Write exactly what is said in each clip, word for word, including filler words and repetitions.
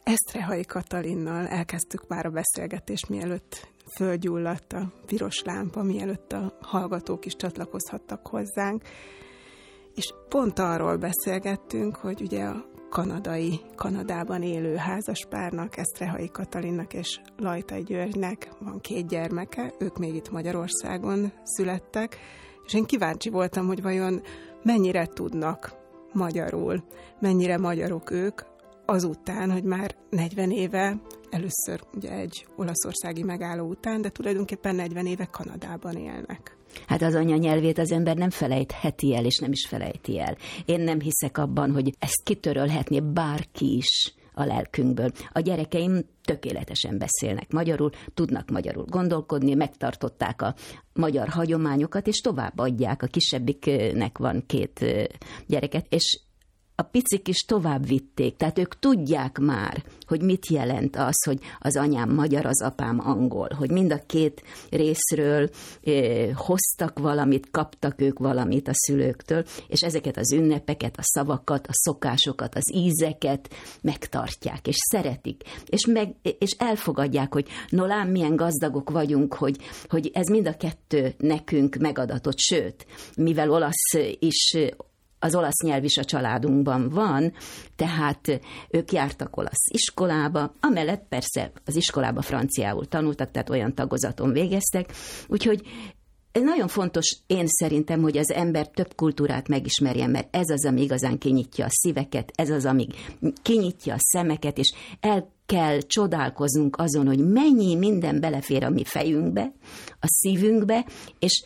Eszterhalyi Katalinnal elkezdtük már a beszélgetést, mielőtt fölgyulladt a piros lámpa, mielőtt a hallgatók is csatlakozhattak hozzánk. És pont arról beszélgettünk, hogy ugye a kanadai, Kanadában élő házaspárnak, Eszterhalyi Katalinnak és Lajtai Györgynek van két gyermeke, ők még itt Magyarországon születtek, és én kíváncsi voltam, hogy vajon mennyire tudnak magyarul, mennyire magyarok ők, azután, hogy már negyven éve, először ugye egy olaszországi megálló után, de tulajdonképpen negyven éve Kanadában élnek. Hát az anyanyelvét az ember nem felejtheti el, és nem is felejti el. Én nem hiszek abban, hogy ezt kitörölhetné bárki is a lelkünkből. A gyerekeim tökéletesen beszélnek magyarul, tudnak magyarul gondolkodni, megtartották a magyar hagyományokat, és továbbadják. A kisebbiknek van két gyereket, és a picik is tovább vitték, tehát ők tudják már, hogy mit jelent az, hogy az anyám magyar, az apám angol, hogy mind a két részről eh, hoztak valamit, kaptak ők valamit a szülőktől, és ezeket az ünnepeket, a szavakat, a szokásokat, az ízeket megtartják, és szeretik, és, meg, és elfogadják, hogy no lám, milyen gazdagok vagyunk, hogy, hogy ez mind a kettő nekünk megadatott, sőt, mivel olasz is, az olasz nyelv is a családunkban van, tehát ők jártak olasz iskolába, amellett persze az iskolába franciául tanultak, tehát olyan tagozaton végeztek, úgyhogy ez nagyon fontos, én szerintem, hogy az ember több kultúrát megismerjen, mert ez az, ami igazán kinyitja a szíveket, ez az, ami kinyitja a szemeket, és el kell csodálkoznunk azon, hogy mennyi minden belefér a mi fejünkbe, a szívünkbe, és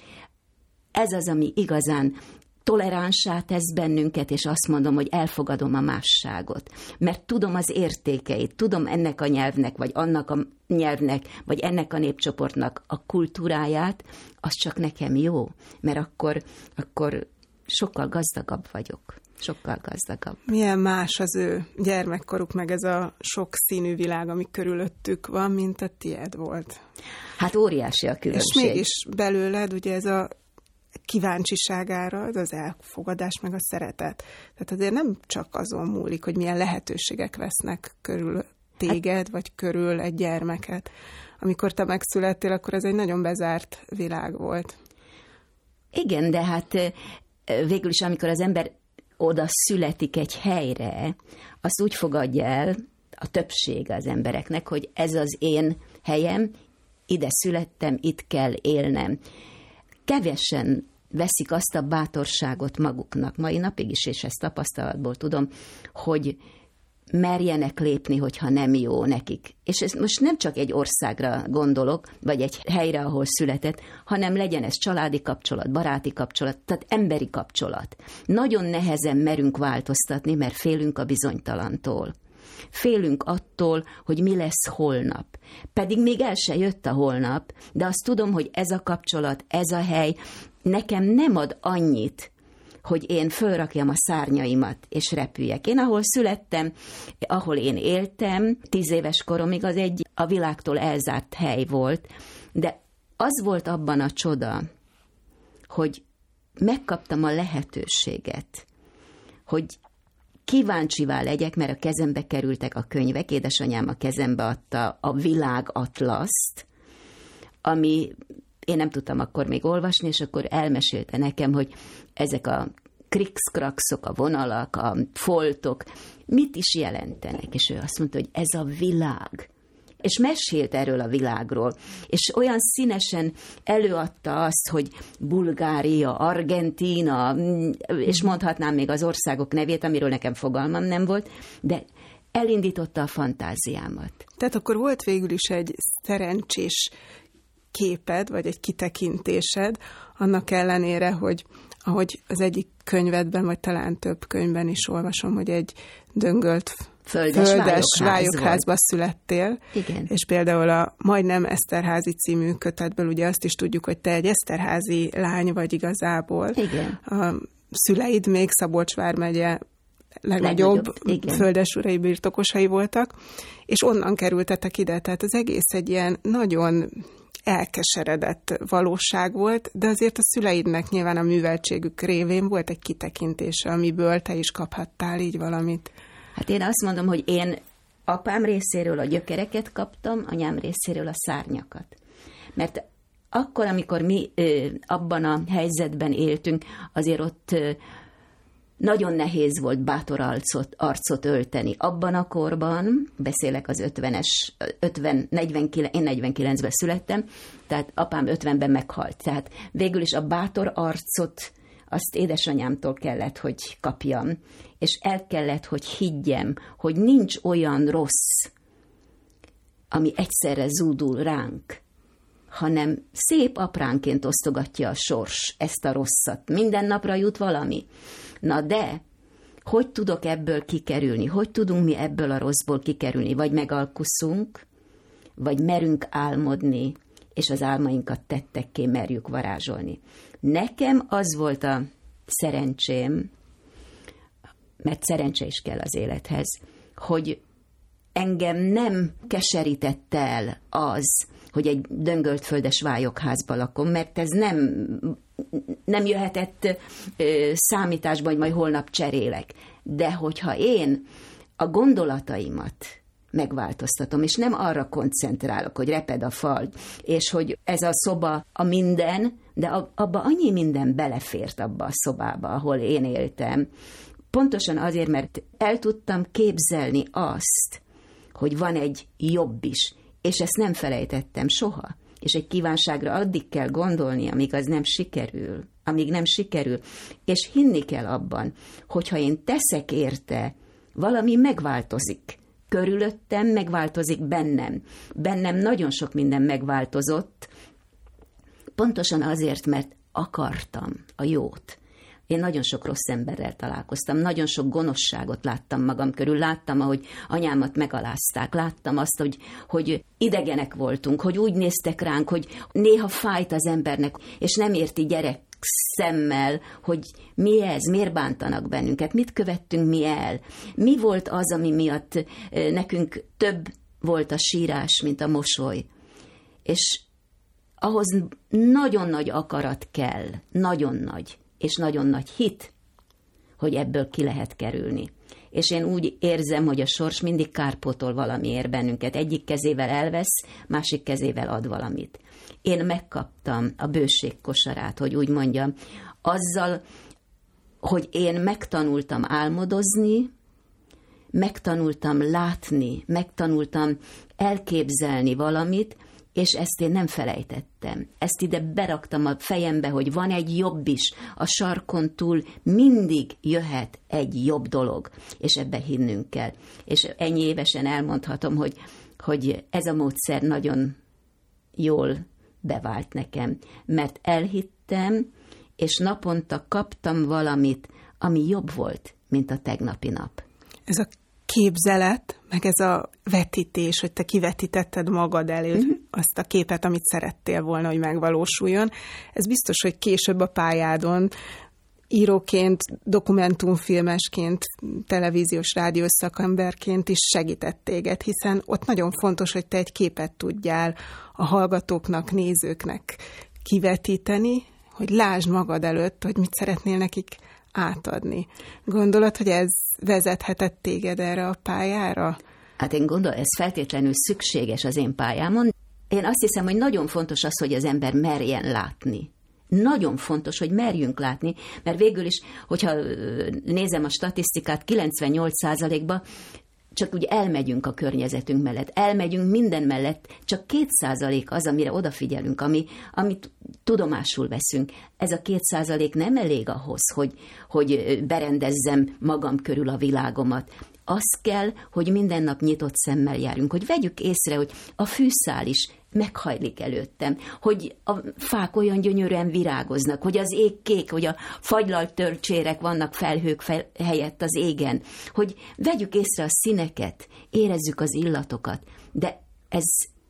ez az, ami igazán toleránsá tesz bennünket, és azt mondom, hogy elfogadom a másságot. Mert tudom az értékeit, tudom ennek a nyelvnek, vagy annak a nyelvnek, vagy ennek a népcsoportnak a kultúráját, az csak nekem jó, mert akkor, akkor sokkal gazdagabb vagyok. Sokkal gazdagabb. Milyen más az ő gyermekkoruk, meg ez a sok színű világ, ami körülöttük van, mint a tiéd volt? Hát óriási a különbség. És mégis belőled ugye ez a kíváncsiságára, az elfogadás, meg a szeretet. Tehát azért nem csak azon múlik, hogy milyen lehetőségek vesznek körül téged, hát, vagy körül egy gyermeket. Amikor te megszülettél, akkor ez egy nagyon bezárt világ volt. Igen, de hát végül is, amikor az ember oda születik egy helyre, azt úgy fogadja el a többség az embereknek, hogy ez az én helyem, ide születtem, itt kell élnem. Kevesen veszik azt a bátorságot maguknak, mai napig is, és ezt tapasztalatból tudom, hogy merjenek lépni, hogyha nem jó nekik. És ez most nem csak egy országra gondolok, vagy egy helyre, ahol született, hanem legyen ez családi kapcsolat, baráti kapcsolat, tehát emberi kapcsolat. Nagyon nehezen merünk változtatni, mert félünk a bizonytalantól. Félünk attól, hogy mi lesz holnap. Pedig még el se jött a holnap, de azt tudom, hogy ez a kapcsolat, ez a hely nekem nem ad annyit, hogy én fölrakjam a szárnyaimat, és repüljek. Én, ahol születtem, ahol én éltem, tíz éves koromig, az egy a világtól elzárt hely volt, de az volt abban a csoda, hogy megkaptam a lehetőséget, hogy kíváncsivá legyek, mert a kezembe kerültek a könyvek, édesanyám a kezembe adta a világatlaszt, ami én nem tudtam akkor még olvasni, és akkor elmesélte nekem, hogy ezek a krikszkrakszok, a vonalak, a foltok mit is jelentenek, és ő azt mondta, hogy ez a világ. És mesélt erről a világról, és olyan színesen előadta azt, hogy Bulgária, Argentína, és mondhatnám még az országok nevét, amiről nekem fogalmam nem volt, de elindította a fantáziámat. Tehát akkor volt végül is egy szerencsés képed, vagy egy kitekintésed, annak ellenére, hogy ahogy az egyik könyvedben, vagy talán több könyvben is olvasom, hogy egy döngölt földes, földes vályokházba születtél. Igen. És például a Majdnem Eszterházy című kötetből ugye azt is tudjuk, hogy te egy eszterházi lány vagy igazából. Igen. A szüleid még Szabolcs vármegye legnagyobb, legnagyobb földesurai birtokosai voltak, és onnan kerültetek ide, tehát az egész egy ilyen nagyon elkeseredett valóság volt, de azért a szüleidnek nyilván a műveltségük révén volt egy kitekintése, amiből te is kaphattál így valamit. Hát én azt mondom, hogy én apám részéről a gyökereket kaptam, anyám részéről a szárnyakat. Mert akkor, amikor mi ö, abban a helyzetben éltünk, azért ott ö, nagyon nehéz volt bátor arcot, arcot ölteni. Abban a korban, beszélek az ötvenes, ötven, negyvenkilenc, én negyvenkilencben születtem, tehát apám ötvenben meghalt. Tehát végül is a bátor arcot azt édesanyámtól kellett, hogy kapjam, és el kellett, hogy higgyem, hogy nincs olyan rossz, ami egyszerre zúdul ránk, hanem szép apránként osztogatja a sors ezt a rosszat. Minden napra jut valami. Na de, hogy tudok ebből kikerülni? Hogy tudunk mi ebből a rosszból kikerülni? Vagy megalkuszunk, vagy merünk álmodni, és az álmainkat tettekké merjük varázsolni. Nekem az volt a szerencsém, mert szerencse is kell az élethez, hogy engem nem keserített el az, hogy egy döngölt földes vályokházba lakom, mert ez nem, nem jöhetett ö, számításba, hogy majd holnap cserélek. De hogyha én a gondolataimat megváltoztatom, és nem arra koncentrálok, hogy reped a fal, és hogy ez a szoba a minden, de abba annyi minden belefért abba a szobába, ahol én éltem. Pontosan azért, mert el tudtam képzelni azt, hogy van egy jobb is, és ezt nem felejtettem soha. És egy kívánságra addig kell gondolni, amíg az nem sikerül, amíg nem sikerül. És hinni kell abban, hogyha én teszek érte, valami megváltozik. Körülöttem megváltozik bennem. Bennem nagyon sok minden megváltozott, pontosan azért, mert akartam a jót. Én nagyon sok rossz emberrel találkoztam, nagyon sok gonoszságot láttam magam körül, láttam, ahogy anyámat megalázták, láttam azt, hogy, hogy idegenek voltunk, hogy úgy néztek ránk, hogy néha fájt az embernek, és nem érti gyerek szemmel, hogy mi ez, miért bántanak bennünket, mit követtünk mi el, mi volt az, ami miatt nekünk több volt a sírás, mint a mosoly. És ahhoz nagyon nagy akarat kell, nagyon nagy, és nagyon nagy hit, hogy ebből ki lehet kerülni. És én úgy érzem, hogy a sors mindig kárpótol valamiért bennünket. Egyik kezével elvesz, másik kezével ad valamit. Én megkaptam a bőség kosarát, hogy úgy mondjam, azzal, hogy én megtanultam álmodozni, megtanultam látni, megtanultam elképzelni valamit, és ezt én nem felejtettem. Ezt ide beraktam a fejembe, hogy van egy jobb is. A sarkon túl mindig jöhet egy jobb dolog, és ebbe hinnünk kell. És ennyi évesen elmondhatom, hogy, hogy ez a módszer nagyon jól bevált nekem, mert elhittem, és naponta kaptam valamit, ami jobb volt, mint a tegnapi nap. Ez a képzelet, meg ez a vetítés, hogy te kivetítetted magad elő uh-huh. azt a képet, amit szerettél volna, hogy megvalósuljon. Ez biztos, hogy később a pályádon íróként, dokumentumfilmesként, televíziós, rádiós szakemberként is segített téged, hiszen ott nagyon fontos, hogy te egy képet tudjál a hallgatóknak, nézőknek kivetíteni, hogy lásd magad előtt, hogy mit szeretnél nekik átadni. Gondolod, hogy ez vezethetett téged erre a pályára? Hát én gondolom, ez feltétlenül szükséges az én pályámon. Én azt hiszem, hogy nagyon fontos az, hogy az ember merjen látni. Nagyon fontos, hogy merjünk látni, mert végül is, hogyha nézem a statisztikát, kilencvennyolc százalékban csak úgy elmegyünk a környezetünk mellett, elmegyünk minden mellett, csak két százalék az, amire odafigyelünk, ami, amit tudomásul veszünk. Ez a két százalék nem elég ahhoz, hogy, hogy berendezzem magam körül a világomat. Az kell, hogy minden nap nyitott szemmel járjunk, hogy vegyük észre, hogy a fűszál is meghajlik előttem, hogy a fák olyan gyönyörűen virágoznak, hogy az ég kék, hogy a fagylalt tölcsérek vannak felhők fel, helyett az égen, hogy vegyük észre a színeket, érezzük az illatokat, de ez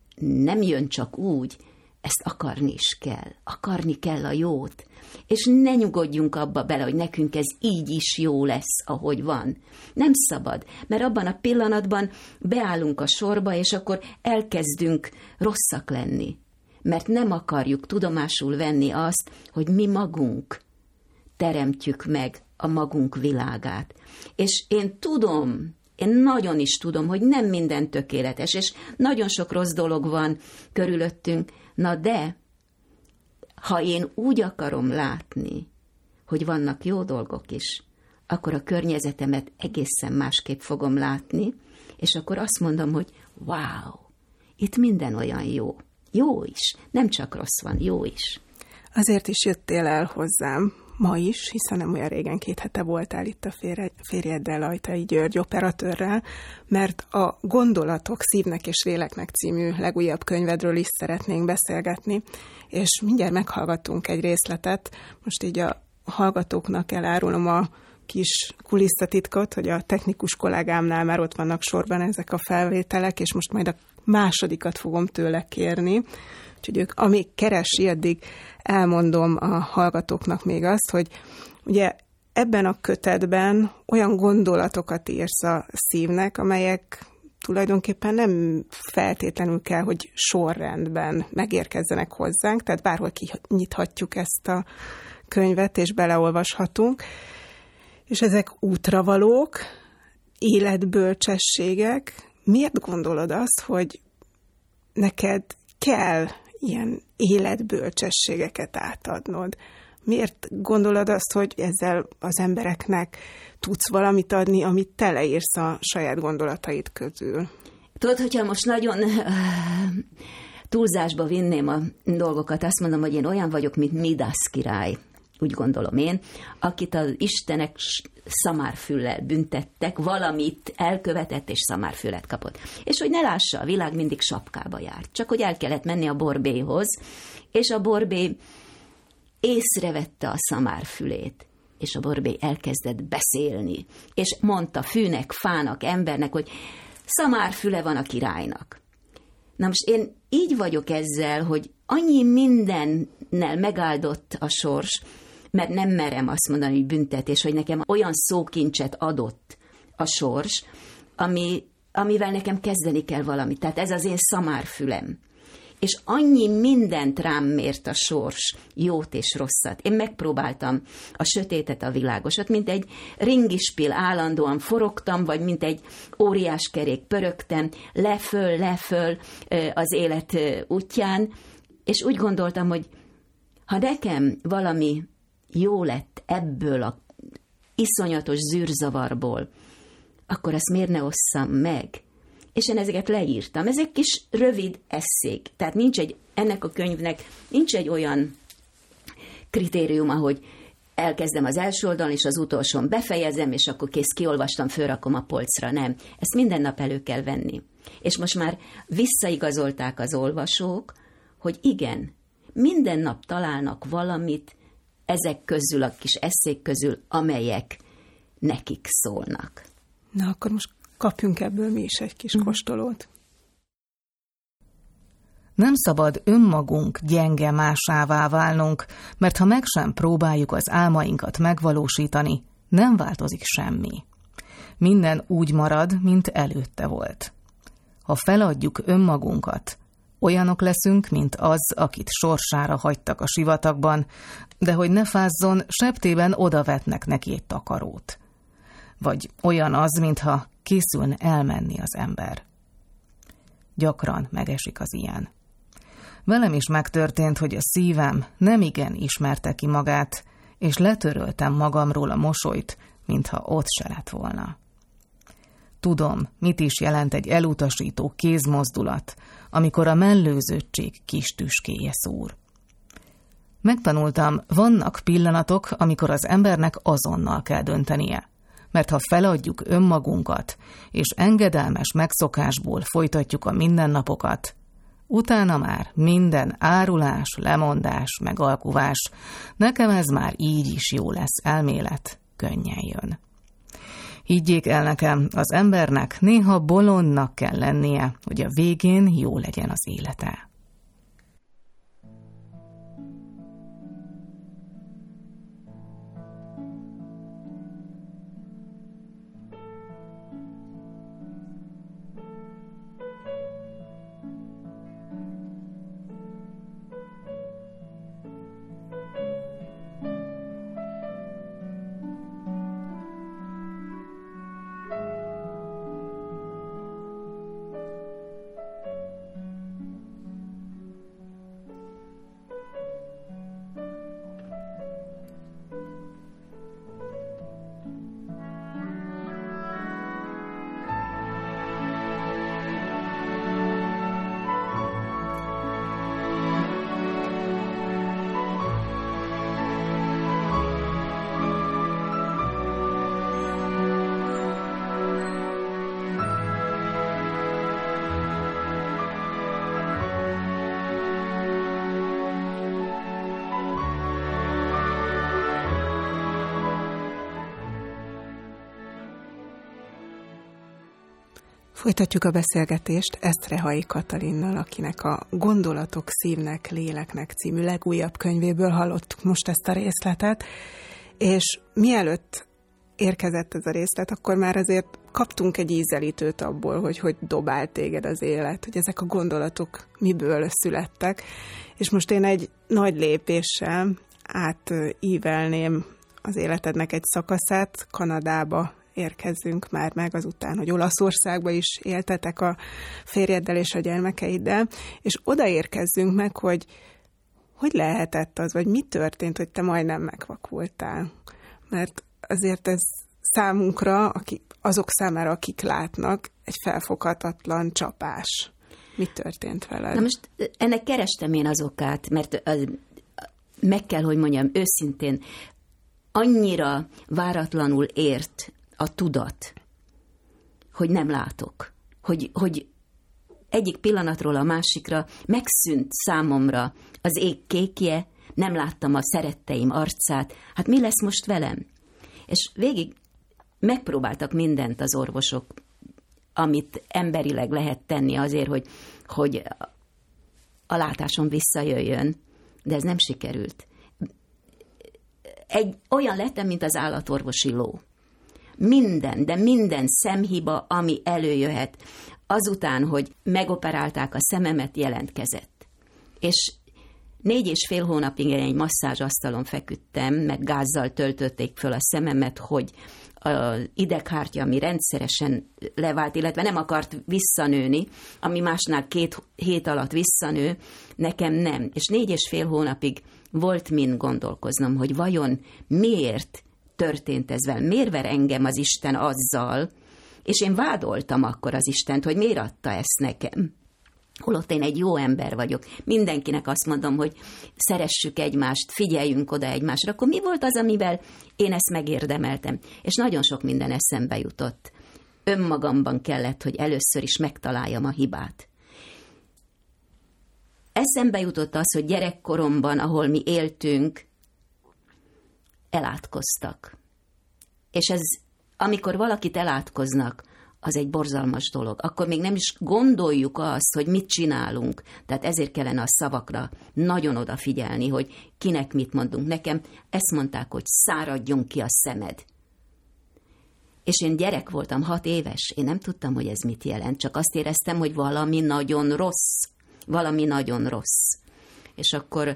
nem jön csak úgy, ezt akarni is kell, akarni kell a jót, és ne nyugodjunk abba bele, hogy nekünk ez így is jó lesz, ahogy van. Nem szabad, mert abban a pillanatban beállunk a sorba, és akkor elkezdünk rosszak lenni, mert nem akarjuk tudomásul venni azt, hogy mi magunk teremtjük meg a magunk világát. És én tudom, Én nagyon is tudom, hogy nem minden tökéletes, és nagyon sok rossz dolog van körülöttünk. Na de, ha én úgy akarom látni, hogy vannak jó dolgok is, akkor a környezetemet egészen másképp fogom látni, és akkor azt mondom, hogy wow, itt minden olyan jó. Jó is, nem csak rossz van, jó is. Azért is jöttél el hozzám ma is, hiszen nem olyan régen, két hete voltál itt a férjeddel, Ajtai György operatőrrel, mert a Gondolatok szívnek és léleknek című legújabb könyvedről is szeretnénk beszélgetni, és mindjárt meghallgattunk egy részletet. Most így a hallgatóknak elárulom a kis kulisszatitkot, hogy a technikus kollégámnál már ott vannak sorban ezek a felvételek, és most majd a másodikat fogom tőle kérni. Úgyhogy ők, amíg keresi, addig elmondom a hallgatóknak még azt, hogy ugye ebben a kötetben olyan gondolatokat írsz a szívnek, amelyek tulajdonképpen nem feltétlenül kell, hogy sorrendben megérkezzenek hozzánk, tehát bárhol kinyithatjuk ezt a könyvet, és beleolvashatunk. És ezek útravalók, életbölcsességek. Miért gondolod azt, hogy neked kell ilyen életbölcsességeket átadnod? Miért gondolod azt, hogy ezzel az embereknek tudsz valamit adni, amit te leírsz a saját gondolataid közül? Tudod, hogyha most nagyon uh, túlzásba vinném a dolgokat, azt mondom, hogy én olyan vagyok, mint Midász király, úgy gondolom én, akit az istenek szamárfüllel büntettek, valamit elkövetett, és szamárfüllet kapott. És hogy ne lássa, a világ mindig sapkába járt. Csak hogy el kellett menni a borbélyhoz, és a borbély észrevette a szamárfülét, és a borbély elkezdett beszélni, és mondta fűnek, fának, embernek, hogy szamárfüle van a királynak. Na most én így vagyok ezzel, hogy annyi mindennel megáldott a sors, mert nem merem azt mondani, hogy büntetés, hogy nekem olyan szókincset adott a sors, ami, amivel nekem kezdeni kell valamit. Tehát ez az én szamárfülem. És annyi mindent rám mért a sors, jót és rosszat. Én megpróbáltam a sötétet, a világosat, mint egy ringispil állandóan forogtam, vagy mint egy óriás kerék pörögtem, leföl, leföl az élet útján, és úgy gondoltam, hogy ha nekem valami jó lett ebből a iszonyatos zűrzavarból, akkor azt miért ne osszam meg? És én ezeket leírtam. Ezek kis rövid esszék. Tehát nincs egy, ennek a könyvnek nincs egy olyan kritériuma, hogy elkezdem az első oldalon, és az utolsón befejezem, és akkor kész, kiolvastam, fölrakom a polcra. Nem. Ezt minden nap elő kell venni. És most már visszaigazolták az olvasók, hogy igen, minden nap találnak valamit ezek közül, a kis esszék közül, amelyek nekik szólnak. Na, akkor most kapjunk ebből mi is egy kis kóstolót. Nem szabad önmagunk gyenge másává válnunk, mert ha meg sem próbáljuk az álmainkat megvalósítani, nem változik semmi. Minden úgy marad, mint előtte volt. Ha feladjuk önmagunkat, olyanok leszünk, mint az, akit sorsára hagytak a sivatagban, de hogy ne fázzon, septében odavetnek neki egy takarót. Vagy olyan az, mintha készülne elmenni az ember. Gyakran megesik az ilyen. Velem is megtörtént, hogy a szívem nemigen ismerte ki magát, és letöröltem magamról a mosolyt, mintha ott se lett volna. Tudom, mit is jelent egy elutasító kézmozdulat, amikor a mellőzöttség kis tüskéje szúr. Megtanultam, vannak pillanatok, amikor az embernek azonnal kell döntenie, mert ha feladjuk önmagunkat, és engedelmes megszokásból folytatjuk a mindennapokat, utána már minden árulás, lemondás, megalkuvás, nekem ez már így is jó lesz elmélet, könnyen jön. Higgyék el nekem, az embernek néha bolondnak kell lennie, hogy a végén jó legyen az élete. Folytatjuk a beszélgetést Eszterehai Katalinnal, akinek a Gondolatok szívnek, léleknek című legújabb könyvéből hallottuk most ezt a részletet, és mielőtt érkezett ez a részlet, akkor már azért kaptunk egy ízelítőt abból, hogy hogy dobál téged az élet, hogy ezek a gondolatok miből születtek, és most én egy nagy lépéssel átívelném az életednek egy szakaszát, Kanadába érkezzünk már meg azután, hogy Olaszországba is éltetek a férjeddel és a gyermekeiddel, és oda érkezzünk meg, hogy hogy lehetett az, vagy mi történt, hogy te majdnem megvakultál. Mert azért ez számunkra, aki, azok számára, akik látnak, egy felfoghatatlan csapás. Mi történt veled? Na most ennek kerestem én az okát, mert az, meg kell, hogy mondjam, őszintén, annyira váratlanul ért a tudat, hogy nem látok. Hogy, hogy egyik pillanatról a másikra megszűnt számomra az ég kékje, nem láttam a szeretteim arcát. Hát mi lesz most velem? És végig megpróbáltak mindent az orvosok, amit emberileg lehet tenni azért, hogy, hogy a látásom visszajöjjön, de ez nem sikerült. Egy, olyan lettem, mint az állatorvosi ló. Minden, de minden szemhiba, ami előjöhet, azután, hogy megoperálták a szememet, jelentkezett. És négy és fél hónapig egy masszázsasztalon feküdtem, meg gázzal töltötték föl a szememet, hogy az ideghártya, ami rendszeresen levált, illetve nem akart visszanőni, ami másnál két hét alatt visszanő, nekem nem. És négy és fél hónapig volt mind gondolkoznom, hogy vajon miért történt ez velem, miért ver engem az Isten azzal, és én vádoltam akkor az Istent, hogy miért adta ezt nekem. Holott én egy jó ember vagyok. Mindenkinek azt mondom, hogy szeressük egymást, figyeljünk oda egymásra. Akkor mi volt az, amivel én ezt megérdemeltem? És nagyon sok minden eszembe jutott. Önmagamban kellett, hogy először is megtaláljam a hibát. Eszembe jutott az, hogy gyerekkoromban, ahol mi éltünk, elátkoztak. És ez, amikor valakit elátkoznak, az egy borzalmas dolog. Akkor még nem is gondoljuk azt, hogy mit csinálunk. Tehát ezért kellene a szavakra nagyon odafigyelni, hogy kinek mit mondunk. Nekem ezt mondták, hogy száradjon ki a szemed. És én gyerek voltam, hat éves. Én nem tudtam, hogy ez mit jelent. Csak azt éreztem, hogy valami nagyon rossz. Valami nagyon rossz. És akkor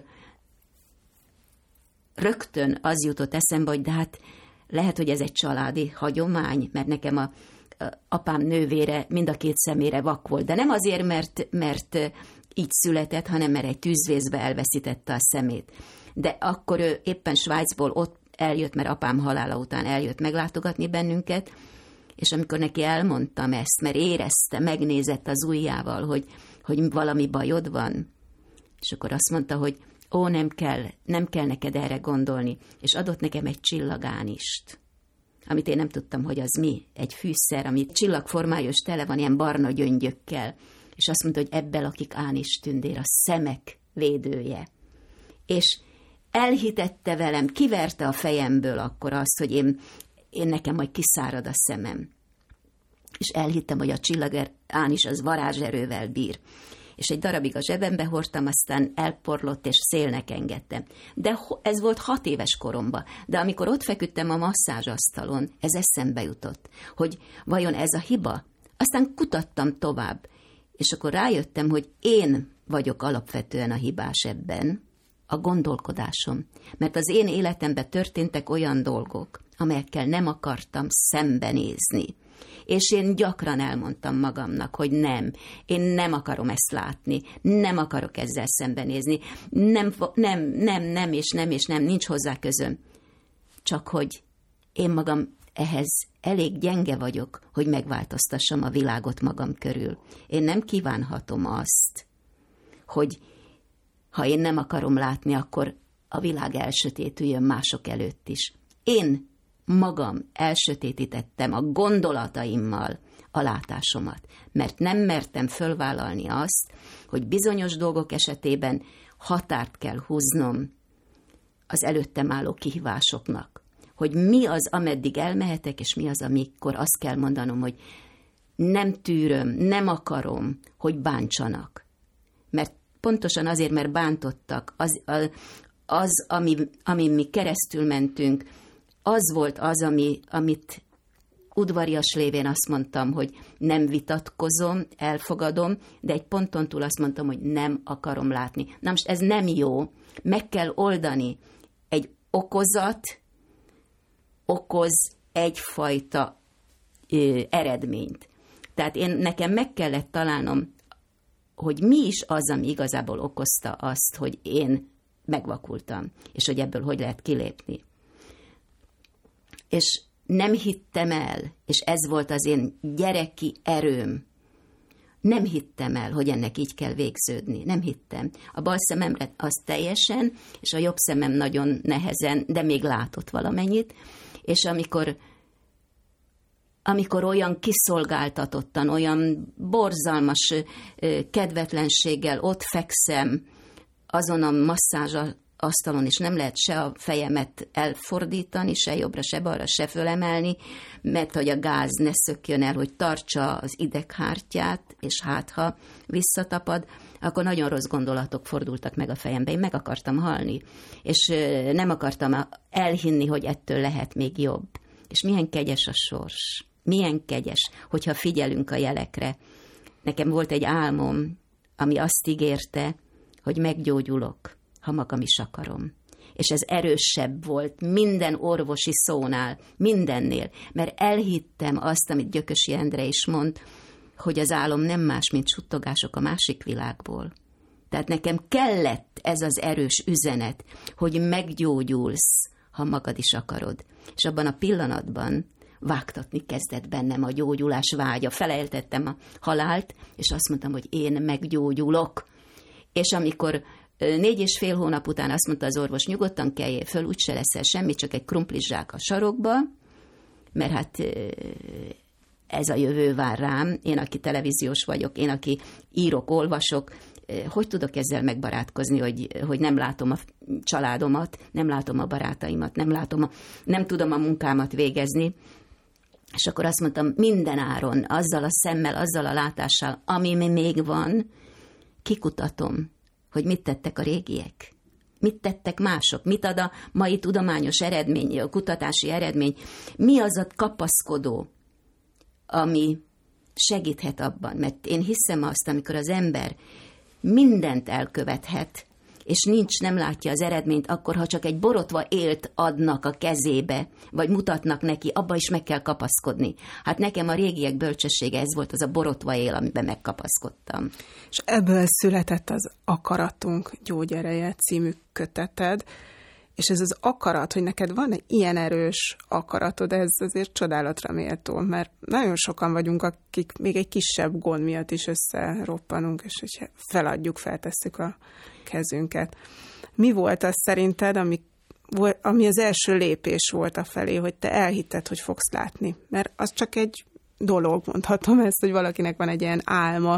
rögtön az jutott eszembe, hogy de hát lehet, hogy ez egy családi hagyomány, mert nekem a apám nővére mind a két szemére vak volt. De nem azért, mert, mert így született, hanem mert egy tűzvészbe elveszítette a szemét. De akkor ő éppen Svájcból ott eljött, mert apám halála után eljött meglátogatni bennünket, és amikor neki elmondtam ezt, mert érezte, megnézett az ujjával, hogy, hogy valami bajod van, és akkor azt mondta, hogy ó, nem kell, nem kell neked erre gondolni, és adott nekem egy csillagánist, amit én nem tudtam, hogy az mi, egy fűszer, ami csillagformájú, és tele van ilyen barna gyöngyökkel, és azt mondta, hogy ebben lakik Ánis tündér, a szemek védője. És elhitette velem, kiverte a fejemből akkor azt, hogy én, én nekem majd kiszárad a szemem. És elhittem, hogy a csillager Ánis az varázserővel bír. És egy darabig a zsebembe hordtam, aztán elporlott, és szélnek engedtem. De ez volt hat éves koromban. De amikor ott feküdtem a masszázsasztalon, ez eszembe jutott, hogy vajon ez a hiba? Aztán kutattam tovább, és akkor rájöttem, hogy én vagyok alapvetően a hibás ebben, a gondolkodásom. Mert az én életemben történtek olyan dolgok, amelyekkel nem akartam szembenézni. És én gyakran elmondtam magamnak, hogy nem, én nem akarom ezt látni, nem akarok ezzel szembenézni, nem, nem, nem, nem, és nem, és nem, nincs hozzá közöm. Csak hogy én magam ehhez elég gyenge vagyok, hogy megváltoztassam a világot magam körül. Én nem kívánhatom azt, hogy ha én nem akarom látni, akkor a világ elsötétüljön mások előtt is. Én magam elsötétítettem a gondolataimmal a látásomat, mert nem mertem fölvállalni azt, hogy bizonyos dolgok esetében határt kell húznom az előttem álló kihívásoknak. Hogy mi az, ameddig elmehetek, és mi az, amikor azt kell mondanom, hogy nem tűröm, nem akarom, hogy bántsanak. Mert pontosan azért, mert bántottak, az, az ami, amin mi keresztül mentünk, az volt az, ami, amit udvarias lévén azt mondtam, hogy nem vitatkozom, elfogadom, de egy ponton túl azt mondtam, hogy nem akarom látni. Na most ez nem jó, meg kell oldani. Egy okozat okoz egyfajta ö, eredményt. Tehát én, nekem meg kellett találnom, hogy mi is az, ami igazából okozta azt, hogy én megvakultam, és hogy ebből hogy lehet kilépni. És nem hittem el, és ez volt az én gyereki erőm, nem hittem el, hogy ennek így kell végződni. Nem hittem. A bal szememre az teljesen, és a jobb szemem nagyon nehezen, de még látott valamennyit, és amikor amikor olyan kiszolgáltatottan, olyan borzalmas kedvetlenséggel ott fekszem azon a masszázs asztalon, és nem lehet se a fejemet elfordítani, se jobbra, se balra, se fölemelni, mert hogy a gáz ne szökjön el, hogy tartsa az ideghártyát, és hát ha visszatapad, akkor nagyon rossz gondolatok fordultak meg a fejembe. Én meg akartam halni, és nem akartam elhinni, hogy ettől lehet még jobb. És milyen kegyes a sors. Milyen kegyes, hogyha figyelünk a jelekre. Nekem volt egy álmom, ami azt ígérte, hogy meggyógyulok, ha magam is akarom. És ez erősebb volt minden orvosi szónál, mindennél, mert elhittem azt, amit Gyökösi Endre is mond, hogy az álom nem más, mint suttogások a másik világból. Tehát nekem kellett ez az erős üzenet, hogy meggyógyulsz, ha magad is akarod. És abban a pillanatban vágtatni kezdett bennem a gyógyulás vágya. Felejtettem a halált, és azt mondtam, hogy én meggyógyulok. És amikor négy és fél hónap után azt mondta az orvos, nyugodtan keljél föl, úgyse leszel semmi, csak egy krumplizsák a sarokba, mert hát ez a jövő vár rám, én, aki televíziós vagyok, én, aki írok, olvasok, hogy tudok ezzel megbarátkozni, hogy, hogy nem látom a családomat, nem látom a barátaimat, nem, látom a, nem tudom a munkámat végezni. És akkor azt mondtam, minden áron, azzal a szemmel, azzal a látással, ami még van, kikutatom, hogy mit tettek a régiek. Mit tettek mások? Mit ad a mai tudományos eredmény, a kutatási eredmény? Mi az a kapaszkodó, ami segíthet abban? Mert én hiszem azt, amikor az ember mindent elkövethet, és nincs, nem látja az eredményt, akkor, ha csak egy borotva élt adnak a kezébe, vagy mutatnak neki, abba is meg kell kapaszkodni. Hát nekem a régiek bölcsessége ez volt, az a borotva él, amiben megkapaszkodtam. És ebből született az Akaratunk gyógyereje című köteted, és ez az akarat, hogy neked van egy ilyen erős akaratod, ez azért csodálatra méltó, mert nagyon sokan vagyunk, akik még egy kisebb gond miatt is összeroppanunk, és hogy feladjuk, feltesszük a kezünket. Mi volt az szerinted, ami, ami az első lépés volt afelé, hogy te elhitted, hogy fogsz látni? Mert az csak egy dolog, mondhatom ezt, hogy valakinek van egy ilyen álma,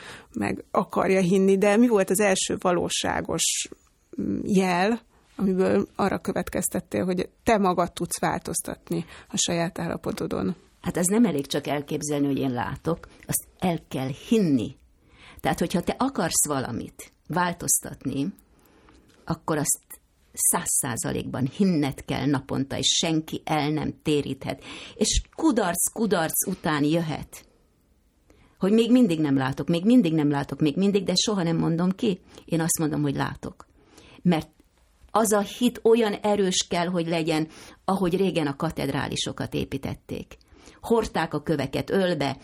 meg akarja hinni, de mi volt az első valóságos jel, amiből arra következtettél, hogy te magad tudsz változtatni a saját állapotodon? Hát ez nem elég csak elképzelni, hogy én látok, azt el kell hinni. Tehát, hogyha te akarsz valamit változtatni, akkor azt száz százalékban hinned kell naponta, és senki el nem téríthet. És kudarc, kudarc után jöhet, hogy még mindig nem látok, még mindig nem látok, még mindig, de soha nem mondom ki. Én azt mondom, hogy látok. Mert az a hit olyan erős kell, hogy legyen, ahogy régen a katedrálisokat építették. Hordták a köveket ölbe,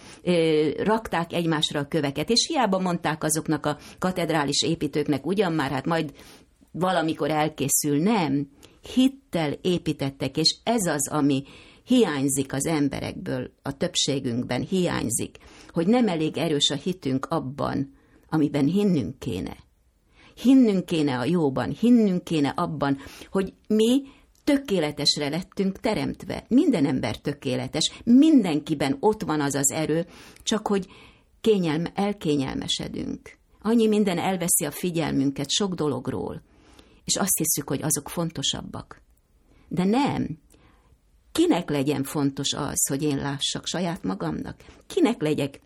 rakták egymásra a köveket, és hiába mondták azoknak a katedrális építőknek, ugyan már, hát majd valamikor elkészül, nem. Hittel építettek, és ez az, ami hiányzik az emberekből, a többségünkben hiányzik, hogy nem elég erős a hitünk abban, amiben hinnünk kéne. Hinnünk kéne a jóban, hinnünk kéne abban, hogy mi tökéletesre lettünk teremtve. Minden ember tökéletes, mindenkiben ott van az az erő, csak hogy kényelme, elkényelmesedünk. Annyi minden elveszi a figyelmünket sok dologról, és azt hiszük, hogy azok fontosabbak. De nem. kinek legyen fontos az, hogy én lássak saját magamnak? Kinek legyek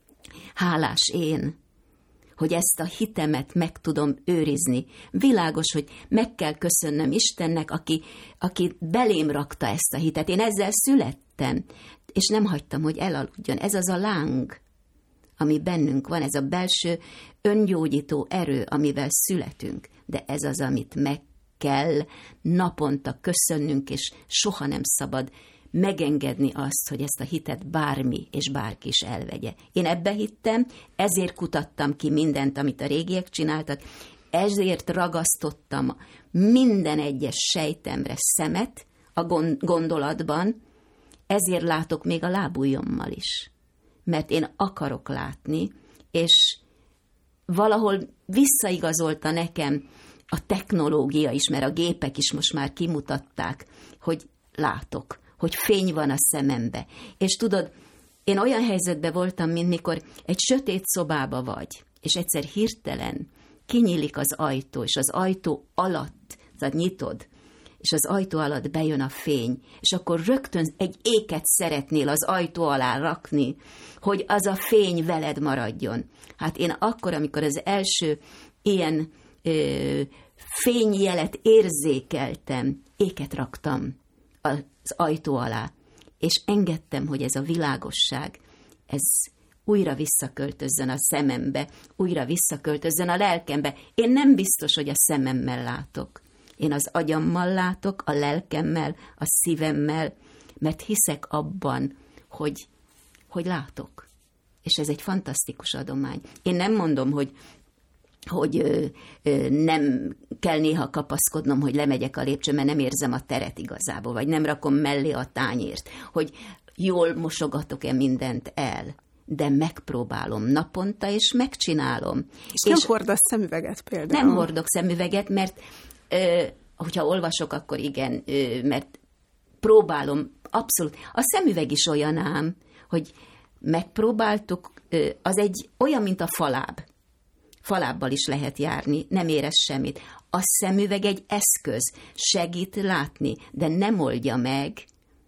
hálás én, hogy ezt a hitemet meg tudom őrizni? Világos, hogy meg kell köszönnöm Istennek, aki, aki belém rakta ezt a hitet. Én ezzel születtem, és nem hagytam, hogy elaludjon. Ez az a láng, ami bennünk van, ez a belső öngyógyító erő, amivel születünk. De ez az, amit meg kell naponta köszönnünk, és soha nem szabad megengedni azt, hogy ezt a hitet bármi és bárki is elvegye. Én ebbe hittem, ezért kutattam ki mindent, amit a régiek csináltak, ezért ragasztottam minden egyes sejtemre szemet a gondolatban, ezért látok még a lábujjommal is. Mert én akarok látni, és valahol visszaigazolta nekem a technológia is, mert a gépek is most már kimutatták, hogy látok, hogy fény van a szemembe. És tudod, én olyan helyzetben voltam, mint mikor egy sötét szobába vagy, és egyszer hirtelen kinyílik az ajtó, és az ajtó alatt, tehát nyitod, és az ajtó alatt bejön a fény, és akkor rögtön egy éket szeretnél az ajtó alá rakni, hogy az a fény veled maradjon. Hát én akkor, amikor az első ilyen ö, fényjelet érzékeltem, éket raktam az ajtó alá, és engedtem, hogy ez a világosság, ez újra visszaköltözzön a szemembe, újra visszaköltözzön a lelkembe. Én nem biztos, hogy a szememmel látok. Én az agyammal látok, a lelkemmel, a szívemmel, mert hiszek abban, hogy, hogy látok. És ez egy fantasztikus adomány. Én nem mondom, hogy, hogy ö, ö, nem kell néha kapaszkodnom, hogy lemegyek a lépcsőn, mert nem érzem a teret igazából, vagy nem rakom mellé a tányért, hogy jól mosogatok-e mindent el. De megpróbálom naponta, és megcsinálom. És, és nem hordasz szemüveget például? Nem hordok szemüveget, mert ö, hogyha olvasok, akkor igen, ö, mert próbálom, abszolút. A szemüveg is olyan ám, hogy megpróbáltuk, ö, az egy olyan, mint a faláb. Falábbal is lehet járni, nem érez semmit. A szemüveg egy eszköz, segít látni, de nem oldja meg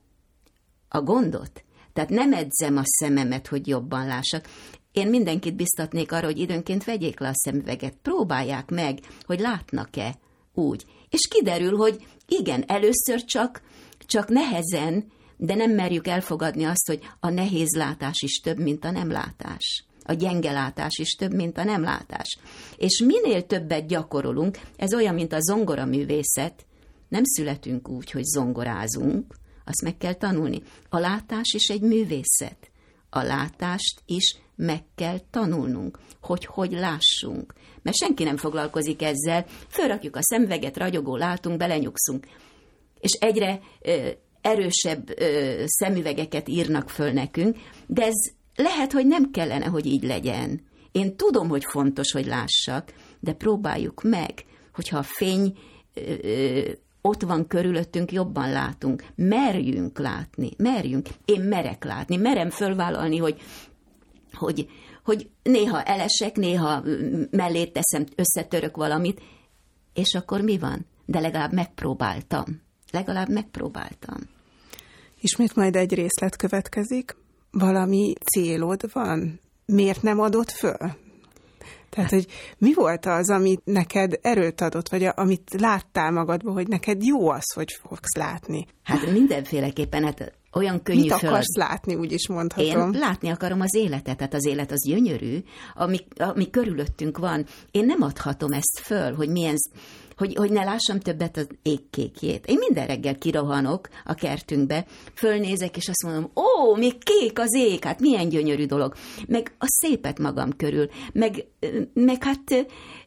a gondot. Tehát nem edzem a szememet, hogy jobban lássak. Én mindenkit biztatnék arra, hogy időnként vegyék le a szemüveget, próbálják meg, hogy látnak-e úgy. És kiderül, hogy igen, először csak, csak nehezen, de nem merjük elfogadni azt, hogy a nehéz látás is több, mint a nem látás. A gyenge látás is több, mint a nem látás. És minél többet gyakorolunk, ez olyan, mint a zongoraművészet, nem születünk úgy, hogy zongorázunk, azt meg kell tanulni. A látás is egy művészet. A látást is meg kell tanulnunk, hogy hogy lássunk. Mert senki nem foglalkozik ezzel, fölrakjuk a szemüveget, ragyogó látunk, belenyugszunk. És egyre ö, erősebb ö, szemüvegeket írnak föl nekünk, de ez lehet, hogy nem kellene, hogy így legyen. Én tudom, hogy fontos, hogy lássak, de próbáljuk meg, hogyha a fény ö, ö, ott van körülöttünk, jobban látunk. Merjünk látni, merjünk. Én merek látni, merem fölvállalni, hogy, hogy, hogy néha elesek, néha mellé teszem, összetörök valamit, és akkor mi van? De legalább megpróbáltam. Legalább megpróbáltam. Ismét majd egy részlet következik. Valami célod van? Miért nem adod föl? Tehát, hogy mi volt az, amit neked erőt adott, vagy a, amit láttál magadban, hogy neked jó az, hogy fogsz látni? Hát mindenféleképpen, hát olyan könnyű Mit föl... akarsz látni, úgy is mondhatom. Én látni akarom az életet, tehát az élet az gyönyörű, ami, ami körülöttünk van. Én nem adhatom ezt föl, hogy milyen... Hogy, hogy ne lássam többet az égkékjét. Én minden reggel kirohanok a kertünkbe, fölnézek, és azt mondom, ó, még kék az ég, hát milyen gyönyörű dolog. Meg a szépet magam körül, meg, meg hát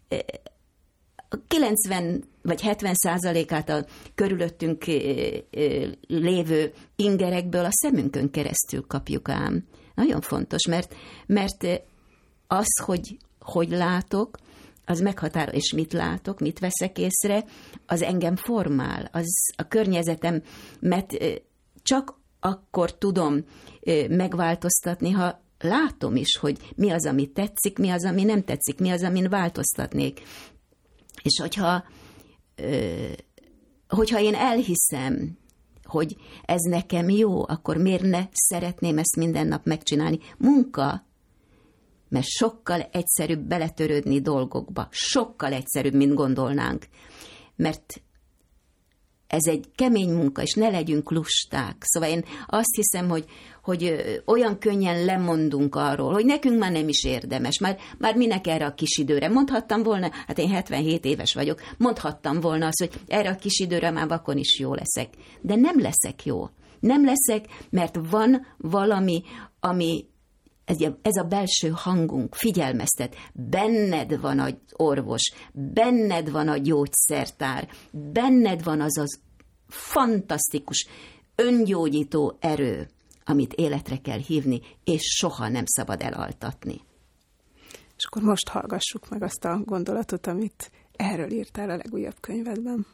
kilencven vagy hetven százalékát a körülöttünk lévő ingerekből a szemünkön keresztül kapjuk ám. Nagyon fontos, mert, mert az, hogy, hogy látok, az meghatározó, és mit látok, mit veszek észre, az engem formál, az a környezetemet csak akkor tudom megváltoztatni, ha látom is, hogy mi az, ami tetszik, mi az, ami nem tetszik, mi az, amin változtatnék. És hogyha, hogyha én elhiszem hogy ez nekem jó, akkor miért ne szeretném ezt minden nap megcsinálni? Munka, mert sokkal egyszerűbb beletörődni dolgokba, sokkal egyszerűbb, mint gondolnánk, mert ez egy kemény munka, és ne legyünk lusták. Szóval én azt hiszem, hogy, hogy olyan könnyen lemondunk arról, hogy nekünk már nem is érdemes, már, már minek erre a kis időre. Mondhattam volna, hát én hetvenhét éves vagyok, mondhattam volna azt, hogy erre a kis időre már vakon is jó leszek. De nem leszek jó. Nem leszek, mert van valami, ami ez a belső hangunk figyelmeztet, benned van az orvos, benned van a gyógyszertár, benned van az az fantasztikus, öngyógyító erő, amit életre kell hívni, és soha nem szabad elaltatni. És akkor most hallgassuk meg azt a gondolatot, amit erről írtál a legújabb könyvedben.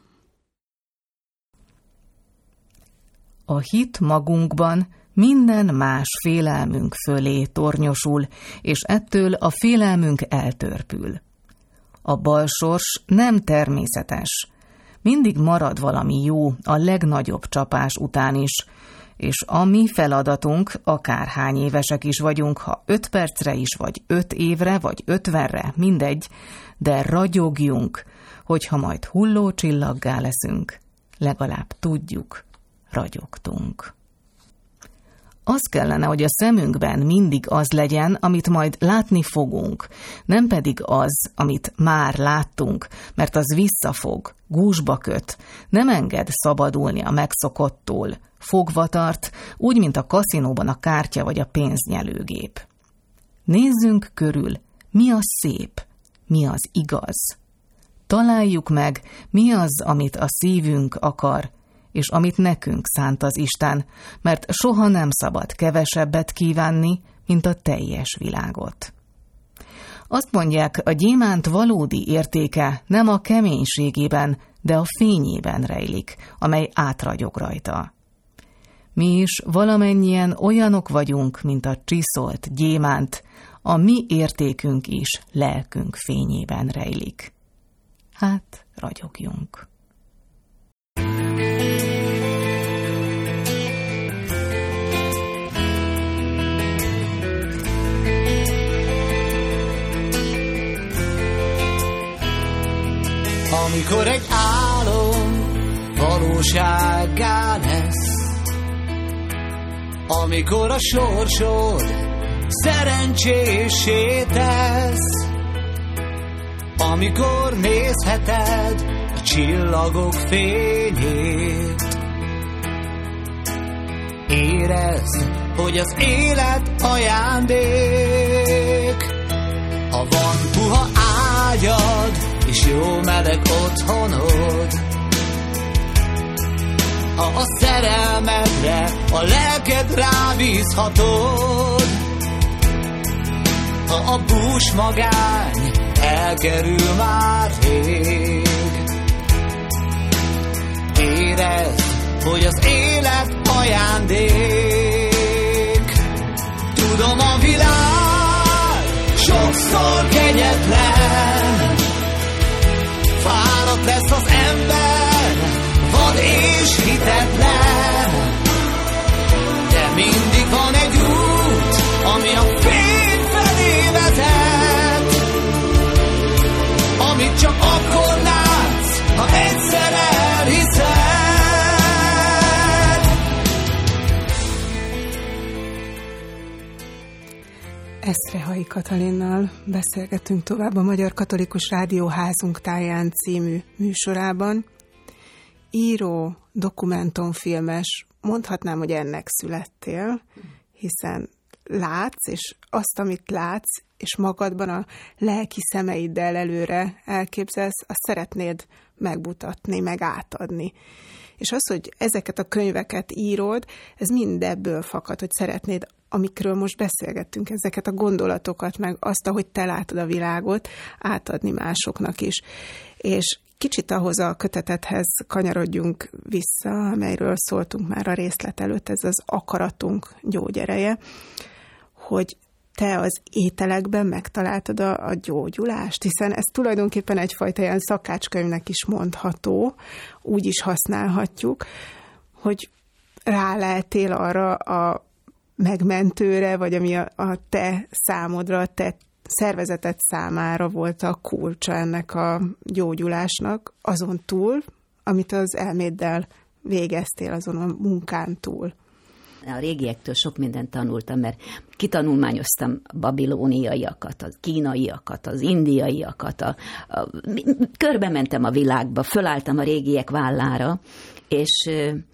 A hit magunkban minden más félelmünk fölé tornyosul, és ettől a félelmünk eltörpül. A balsors nem természetes. Mindig marad valami jó a legnagyobb csapás után is, és a mi feladatunk, akárhány évesek is vagyunk, ha öt percre is, vagy öt évre, vagy ötvenre, mindegy, de ragyogjunk, hogyha majd hulló csillaggá leszünk, legalább tudjuk, ragyogtunk. Az kellene, hogy a szemünkben mindig az legyen, amit majd látni fogunk, nem pedig az, amit már láttunk, mert az visszafog, gúzsba köt, nem enged szabadulni a megszokottól, fogva tart, úgy, mint a kaszinóban a kártya vagy a pénznyelőgép. Nézzünk körül, mi az szép, mi az igaz. Találjuk meg, mi az, amit a szívünk akar, és amit nekünk szánt az Isten, mert soha nem szabad kevesebbet kívánni, mint a teljes világot. Azt mondják, a gyémánt valódi értéke nem a keménységében, de a fényében rejlik, amely átragyog rajta. Mi is valamennyien olyanok vagyunk, mint a csiszolt gyémánt, a mi értékünk is lelkünk fényében rejlik. Hát, ragyogjunk. Amikor egy álom valósággá lesz, amikor a sorsod szerencsésé tesz, amikor nézheted a csillagok fényét, érezd, hogy az élet ajándék. Ha van puha ágyad, és jó meleg otthonod, ha a szerelmedre a lelked rábízhatod, ha a bús magány elkerül már rég, érezd, hogy az élet ajándék. Tudom, a világ sokszor kegyetlen, fáradt lesz az ember, vad és hitetlen, de mindig van egy út, ami a fény felé vezet, amit csak akkor látsz, ha egyszer elhiszed. Eszterházy Katalinnal beszélgetünk tovább a Magyar Katolikus Rádió Házunk táján című műsorában. Író, dokumentumfilmes, mondhatnám, hogy ennek születtél, hiszen látsz, és azt, amit látsz, és magadban a lelki szemeiddel előre elképzelsz, azt szeretnéd megmutatni, meg átadni. És az, hogy ezeket a könyveket írod, ez mind ebből fakad, hogy szeretnéd, amikről most beszélgettünk, ezeket a gondolatokat, meg azt, ahogy te látod a világot, átadni másoknak is. És kicsit ahhoz a kötetethez kanyarodjunk vissza, amelyről szóltunk már a részlet előtt, ez az akaratunk gyógyereje, hogy te az ételekben megtaláltad a, a gyógyulást, hiszen ez tulajdonképpen egyfajta ilyen szakácskönyvnek is mondható, úgy is használhatjuk, hogy ráleltél arra a megmentőre, vagy ami a, a te számodra, a te szervezeted számára volt a kulcsa ennek a gyógyulásnak, azon túl, amit az elméddel végeztél, azon a munkán túl? A régiektől sok mindent tanultam, mert kitanulmányoztam a babilóniaiakat, a kínaiakat, az indiaiakat, a, a, körbe mentem a világba, fölálltam a régiek vállára, és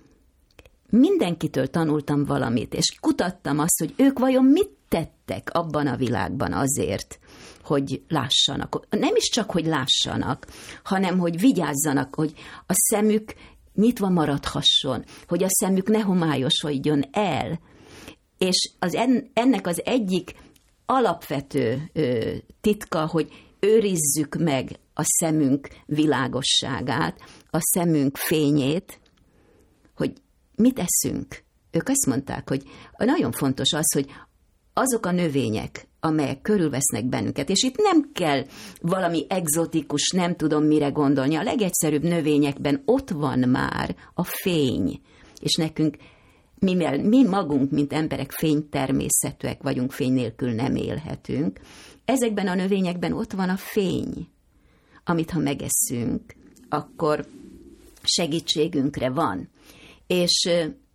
mindenkitől tanultam valamit, és kutattam azt, hogy ők vajon mit tettek abban a világban azért, hogy lássanak. Nem is csak, hogy lássanak, hanem, hogy vigyázzanak, hogy a szemük nyitva maradhasson, hogy a szemük ne homályosodjon el. És az en, ennek az egyik alapvető ö, titka, hogy őrizzük meg a szemünk világosságát, a szemünk fényét, hogy mit eszünk. Ők azt mondták, hogy nagyon fontos az, hogy azok a növények, amelyek körülvesznek bennünket, és itt nem kell valami egzotikus, nem tudom mire gondolni, a legegyszerűbb növényekben ott van már a fény, és nekünk, mivel mi magunk, mint emberek fénytermészetűek vagyunk, fény nélkül nem élhetünk, ezekben a növényekben ott van a fény, amit ha megesszünk, akkor segítségünkre van. És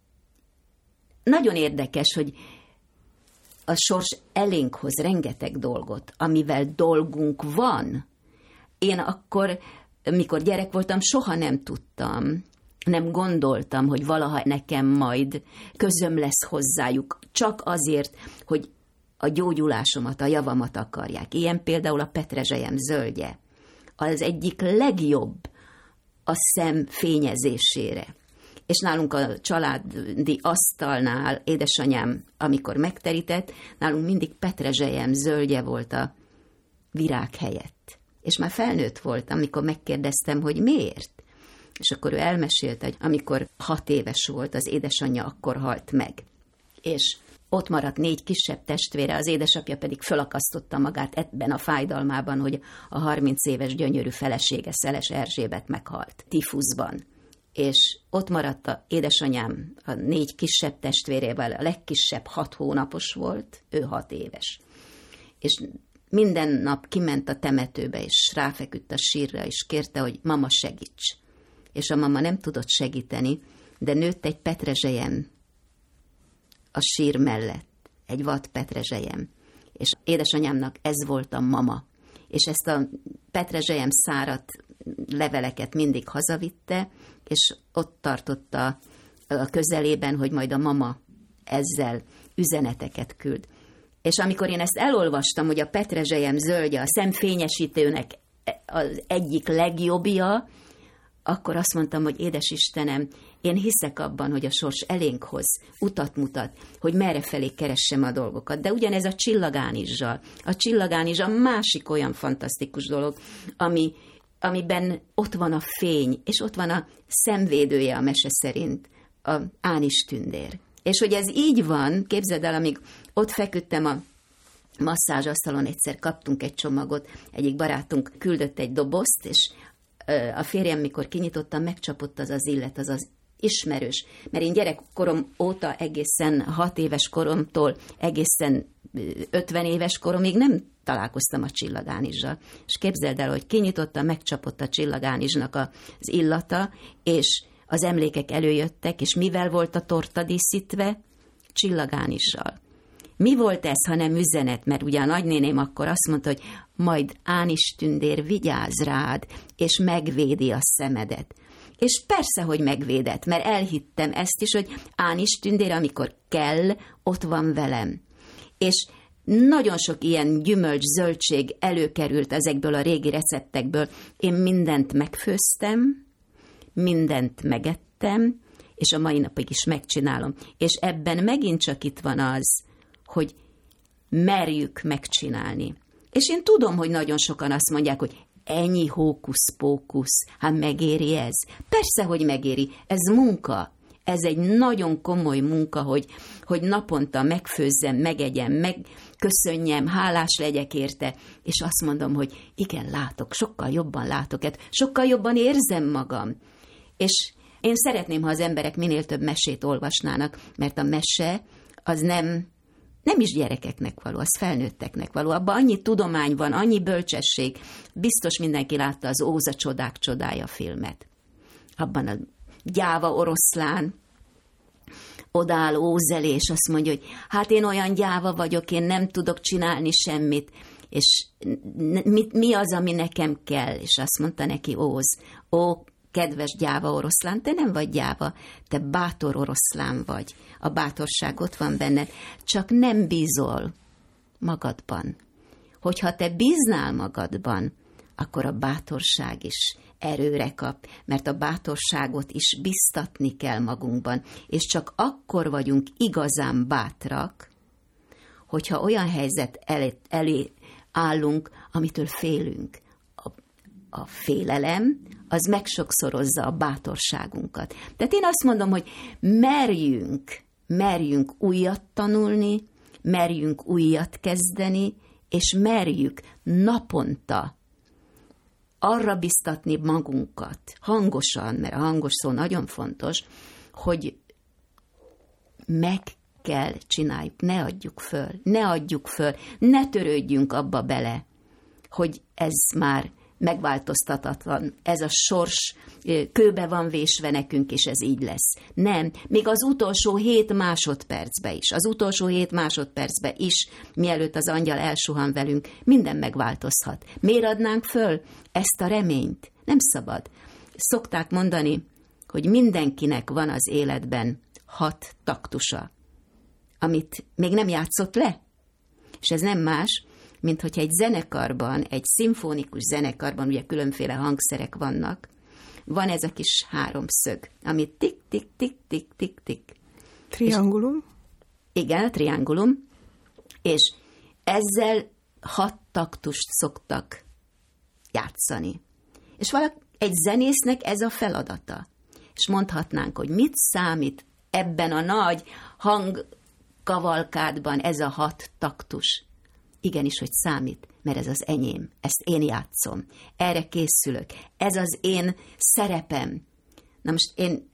nagyon érdekes, hogy a sors elénk hoz rengeteg dolgot, amivel dolgunk van. Én akkor, mikor gyerek voltam, soha nem tudtam, nem gondoltam, hogy valaha nekem majd közöm lesz hozzájuk, csak azért, hogy a gyógyulásomat, a javamat akarják. Ilyen például a petrezselyem zöldje. Az egyik legjobb a szem fényezésére. És nálunk a családi asztalnál édesanyám, amikor megterített, nálunk mindig petrezselyem zöldje volt a virág helyett. És már felnőtt voltam, amikor megkérdeztem, hogy miért. És akkor ő elmesélte, hogy amikor hat éves volt, az édesanyja akkor halt meg. És ott maradt négy kisebb testvére, az édesapja pedig fölakasztotta magát ebben a fájdalmában, hogy a harminc éves gyönyörű felesége, Szeles Erzsébet meghalt tifuszban. És ott maradt a édesanyám a négy kisebb testvérével, a legkisebb hat hónapos volt, ő hat éves. És minden nap kiment a temetőbe, és ráfeküdt a sírra, és kérte, hogy mama segíts. És a mama nem tudott segíteni, de nőtt egy petrezselyem a sír mellett, egy vad petrezselyem. És édesanyámnak ez volt a mama. És ezt a petrezselyem szárat leveleket mindig hazavitte, és ott tartotta a közelében, hogy majd a mama ezzel üzeneteket küld. És amikor én ezt elolvastam, hogy a petrezselyem zöldje a szemfényesítőnek az egyik legjobbja, akkor azt mondtam, hogy édes Istenem, én hiszek abban, hogy a sors elénk hoz, utat mutat, hogy merre felé keressem a dolgokat. De ugyanez a csillagánizsal. A csillagánizs a másik olyan fantasztikus dolog, ami, amiben ott van a fény, és ott van a szemvédője a mese szerint, a ánistündér. És hogy ez így van, képzeld el, amíg ott feküdtem a masszázsasztalon, egyszer kaptunk egy csomagot, egyik barátunk küldött egy dobozt, és a férjem, mikor kinyitottam, megcsapott az az illet, az az ismerős. Mert én gyerekkorom óta egészen hat éves koromtól egészen ötven éves koromig nem találkoztam a csillagánizsal. És képzeld el, hogy kinyitottam, megcsapott a csillagánizsnak az illata, és az emlékek előjöttek, és mivel volt a torta díszítve? Csillagánizsal. Mi volt ez, ha nem üzenet? Mert ugye a nagynéném akkor azt mondta, hogy majd ánistündér vigyáz rád, és megvédi a szemedet. És persze, hogy megvédett, mert elhittem ezt is, hogy ánistündér, amikor kell, ott van velem. És nagyon sok ilyen gyümölcs, zöldség előkerült ezekből a régi receptekből. Én mindent megfőztem, mindent megettem, és a mai napig is megcsinálom. És ebben megint csak itt van az, hogy merjük megcsinálni. És én tudom, hogy nagyon sokan azt mondják, hogy ennyi hókusz-pókusz, hát megéri ez? Persze, hogy megéri. Ez munka. Ez egy nagyon komoly munka, hogy, hogy naponta megfőzzem, megegyem, megköszönjem, hálás legyek érte, és azt mondom, hogy igen, látok, sokkal jobban látok, sokkal jobban érzem magam. És Én szeretném, ha az emberek minél több mesét olvasnának, mert a mese az nem, nem is gyerekeknek való, az felnőtteknek való. Abban annyi tudomány van, annyi bölcsesség. Biztos mindenki látta az Óza csodák csodája filmet. Abban a gyáva oroszlán odáll Ózel, és azt mondja, hogy hát én olyan gyáva vagyok, én nem tudok csinálni semmit, és mi, mi az, ami nekem kell? És azt mondta neki Óz, ó, kedves gyáva oroszlán, te nem vagy gyáva, te bátor oroszlán vagy. A bátorság ott van benned, csak nem bízol magadban. Hogyha te bíznál magadban, akkor a bátorság is erőre kap, mert a bátorságot is biztatni kell magunkban, és csak akkor vagyunk igazán bátrak, hogyha olyan helyzet elé, elé állunk, amitől félünk. A, a félelem, az megsokszorozza a bátorságunkat. Tehát én azt mondom, hogy merjünk, merjünk újat tanulni, merjünk újat kezdeni, és merjük naponta arra biztatni magunkat, hangosan, mert a hangos szó nagyon fontos, hogy meg kell csináljuk, ne adjuk föl, ne adjuk föl, ne törődjünk abba bele, hogy ez már megváltoztatatlan, ez a sors kőbe van vésve nekünk, és ez így lesz. Nem, még az utolsó hét másodpercbe is, az utolsó hét másodpercbe is, mielőtt az angyal elsuhan velünk, minden megváltozhat. Miért adnánk föl ezt a reményt? Nem szabad. Szokták mondani, hogy mindenkinek van az életben hat taktusa, amit még nem játszott le. És ez nem más, mint hogyha egy zenekarban, egy szimfonikus zenekarban, ugye különféle hangszerek vannak, van ez a kis háromszög, ami tik-tik-tik-tik-tik-tik. Triangulum? És, igen, a triangulum, és ezzel hat taktust szoktak játszani. És valaki, egy zenésznek ez a feladata. És mondhatnánk, hogy mit számít ebben a nagy hangkavalkádban ez a hat taktus. Igenis, hogy számít, mert ez az enyém, ezt én játszom, erre készülök, ez az én szerepem. Na most én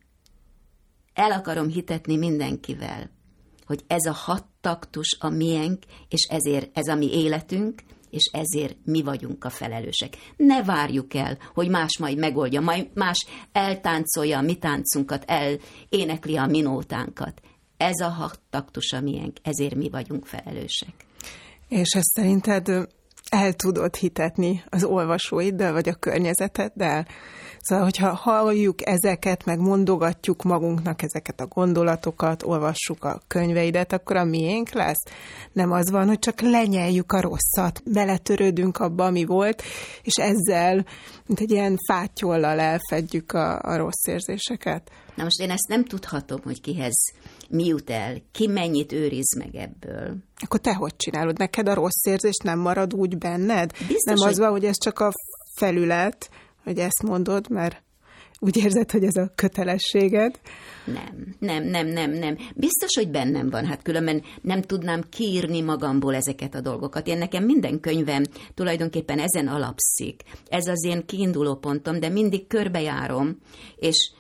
el akarom hitetni mindenkivel, hogy ez a hat taktus a miénk, és ezért ez a mi életünk, és ezért mi vagyunk a felelősek. Ne várjuk el, hogy más majd megoldja, majd más eltáncolja a mi táncunkat, elénekli a mi nótánkat. Ez a hat taktus a miénk, ezért mi vagyunk felelősek. És ezt szerinted el tudod hitetni az olvasóiddal, vagy a környezeteddel? Szóval, hogyha halljuk ezeket, meg mondogatjuk magunknak ezeket a gondolatokat, olvassuk a könyveidet, akkor a miénk lesz. Nem az van, hogy csak lenyeljük a rosszat, beletörődünk abba, ami volt, és ezzel, mint egy ilyen fátyollal elfedjük a, a rossz érzéseket. Na most én ezt nem tudhatom, hogy kihez mi jut el, ki mennyit őriz meg ebből. Akkor te hogy csinálod? Neked a rossz érzés nem marad úgy benned? Biztos, nem az hogy... van, hogy ez csak a felület, hogy ezt mondod, mert úgy érzed, hogy ez a kötelességed? Nem, nem, nem, nem, nem. Biztos, hogy bennem van, hát különben nem tudnám kiírni magamból ezeket a dolgokat. Én nekem minden könyvem tulajdonképpen ezen alapszik. Ez az én kiinduló pontom, de mindig körbejárom, és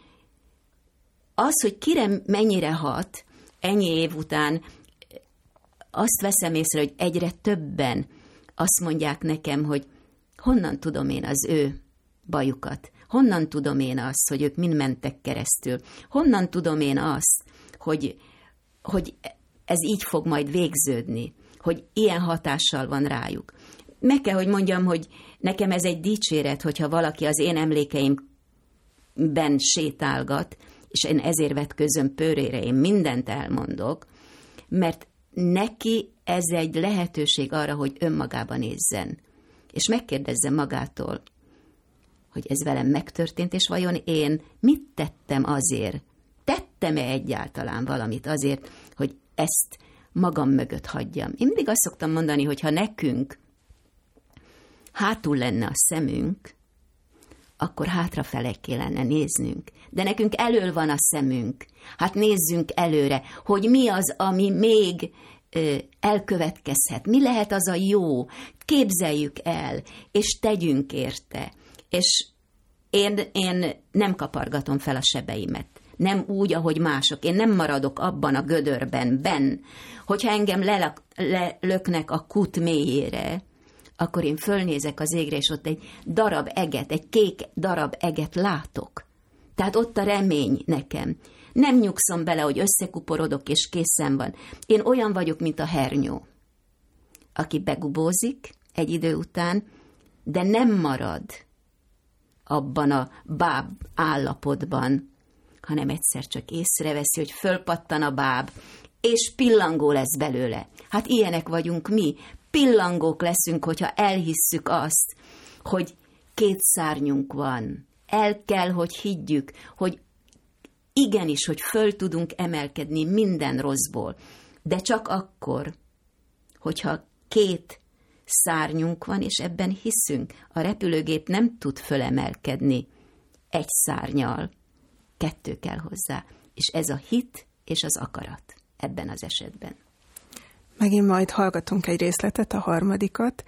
az, hogy kire mennyire hat, ennyi év után azt veszem észre, hogy egyre többen azt mondják nekem, hogy honnan tudom én az ő bajukat, honnan tudom én azt, hogy ők mind mentek keresztül, honnan tudom én azt, hogy, hogy ez így fog majd végződni, hogy ilyen hatással van rájuk. Meg kell, hogy mondjam, hogy nekem ez egy dicséret, hogyha valaki az én emlékeimben sétálgat, és én ezért vetközöm pőrére, én mindent elmondok, mert neki ez egy lehetőség arra, hogy önmagába nézzen, és megkérdezze magától, hogy ez velem megtörtént, és vajon én mit tettem azért? Tettem-e egyáltalán valamit azért, hogy ezt magam mögött hagyjam? Én mindig azt szoktam mondani, hogy ha nekünk hátul lenne a szemünk, akkor hátrafele kellene néznünk. De nekünk elől van a szemünk. Hát nézzünk előre, hogy mi az, ami még ö, elkövetkezhet. Mi lehet az a jó? Képzeljük el, és tegyünk érte. És én, én nem kapargatom fel a sebeimet. Nem úgy, ahogy mások. Én nem maradok abban a gödörben, benn. Hogyha engem lelök, lelöknek a kút mélyére, akkor én fölnézek az égre, és ott egy darab eget, egy kék darab eget látok. Tehát ott a remény nekem. Nem nyugszom bele, hogy összekuporodok, és készen van. Én olyan vagyok, mint a hernyó, aki begubózik egy idő után, de nem marad abban a báb állapotban, hanem egyszer csak észreveszi, hogy fölpattan a báb, és pillangó lesz belőle. Hát ilyenek vagyunk mi. Pillangók leszünk, hogyha elhisszük azt, hogy két szárnyunk van. El kell, hogy higgyük, hogy igenis, hogy föl tudunk emelkedni minden rosszból. De csak akkor, hogyha két szárnyunk van, és ebben hiszünk. A repülőgép nem tud fölemelkedni egy szárnyal. Kettő kell hozzá. És ez a hit és az akarat ebben az esetben. Megint majd hallgatunk egy részletet, a harmadikat,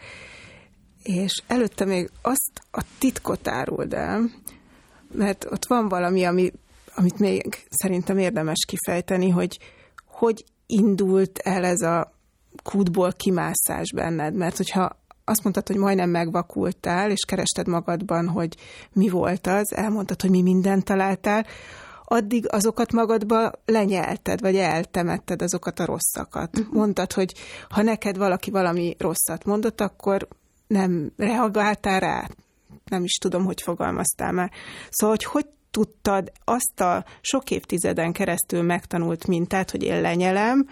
és előtte még azt a titkot áruld el, mert ott van valami, ami, amit még szerintem érdemes kifejteni, hogy hogy indult el ez a kútból kimászás benned, mert hogyha azt mondtad, hogy majdnem megvakultál, és kerested magadban, hogy mi volt az, elmondtad, hogy mi mindent találtál, addig azokat magadba lenyelted, vagy eltemetted azokat a rosszakat. Mondtad, hogy ha neked valaki valami rosszat mondott, akkor nem reagáltál rá. Nem is tudom, hogy fogalmaztál már. Szóval, hogy hogy tudtad azt a sok évtizeden keresztül megtanult mintát, hogy én lenyelem,